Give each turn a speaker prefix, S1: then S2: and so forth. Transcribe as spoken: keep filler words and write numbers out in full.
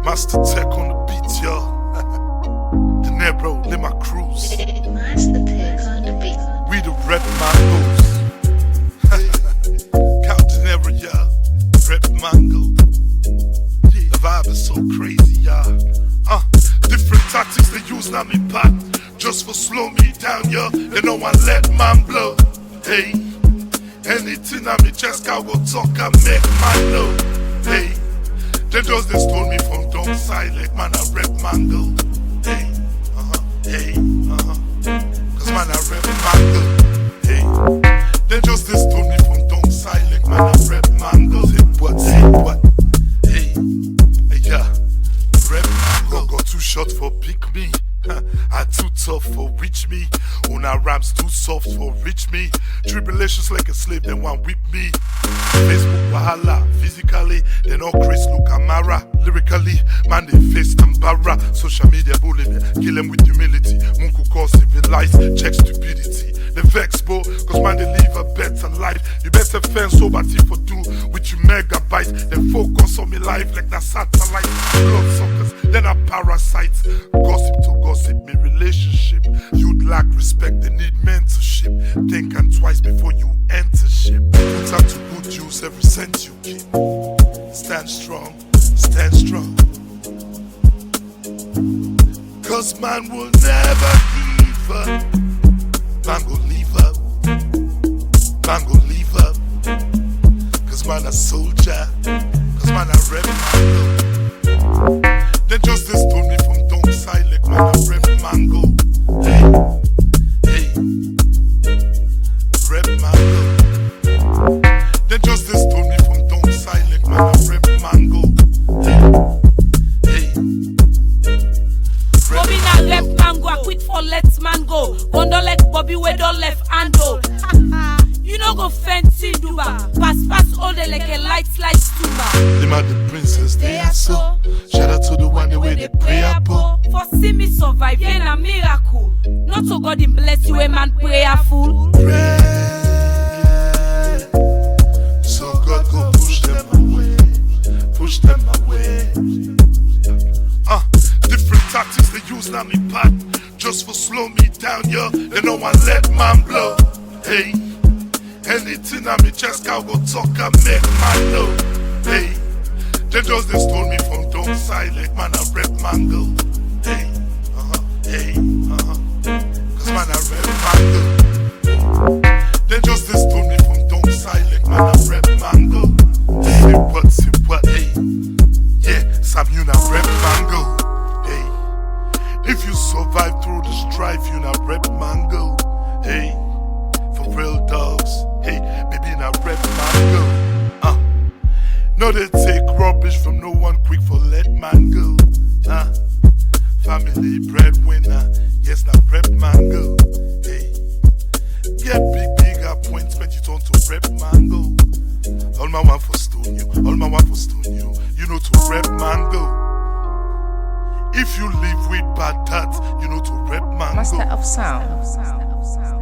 S1: Master Tech on the beat, y'all. De Nebro, Lima Cruz.
S2: Master Tech on the beat.
S1: We the Red Mangoes. Count De Nebro, y'all. Red Mango. The vibe is so crazy, y'all. Uh, different tactics they use now me pat. Just for slow me down, y'all. They know I let man blow. Hey, anything I me just I will talk and make man know. Hey, they just they stole me from dumb side like man a Red Mango. Hey, uh-huh, hey, uh-huh. Cause man a Red Mango. Hey, they just they stole me from dumb side like man a Red Mango. Say what, say what? Hey, hey, yeah, Red Mango got too short for pick me. I too tough for reach me. Una rams too soft for reach me. Tribulations like a slave, they want whip me. Facebook wahala, physically, they no Chris look Amara. Lyrically, man they face Ambara. Social media bullying, kill them with humility. Munku call civilized, check stupidity. They vex bro, cause man they live a better life. You better fence over for do with your megabytes. Then focus on me life like that satellite. Blood suckers, then a parasites. Gossip to gossip, me relationship. You'd lack respect, they need mentorship. Think and twice before you enter ship. Put out to good use every cent you keep. Stand strong, stand strong. Cause man will never give up. Man go leave up. Man go leave up. Cause man a soldier. Cause man a Red Mango. They just they stole me from dumb side like man a Red Mango. Hey, hey, Red Mango. They just they stole me from dumb side like man a Red Mango. Hey, hey, Red
S3: Bobby na Red Mango, I quit for let man go. Wonder like Bobby we don't left handle. You know go fancy duba. Pass pass all the like a light slide tuba.
S1: Them are the princess, they are so. Shout out to the one the way they pray up.
S3: For see me survive, yeah, a miracle. Not so God in bless you, a man prayerful.
S1: Pray, so God go push them away, push them away. Uh, different tactics they use now me pat. Just for slow me down, yo. They know I let man blow. Hey, anything I me just I go talk and make man know. Hey, they just they stole me from dumb side like man a Red Mango. Hey, uh-huh, hey, uh-huh. Cause man a Red Mango. They just they stole me from dumb side like man a Red Mango. Say what, say what, hey. Yeah, Sam you na Red Mango. Hey, if you survive through the strife, you na Red Mango. Hey, for real dogs. Hey, baby na Red Mango. Uh, no they take rubbish from no one quick for let man go. Uh, family breadwinner, yes na Red Mango. Hey, get big bigger points, but you turn to Red Mango. All my want for stone you, all my want for stone you. You know to Red Mango. If you live with bad tats, you know to Red Mango.
S4: Master of Sound.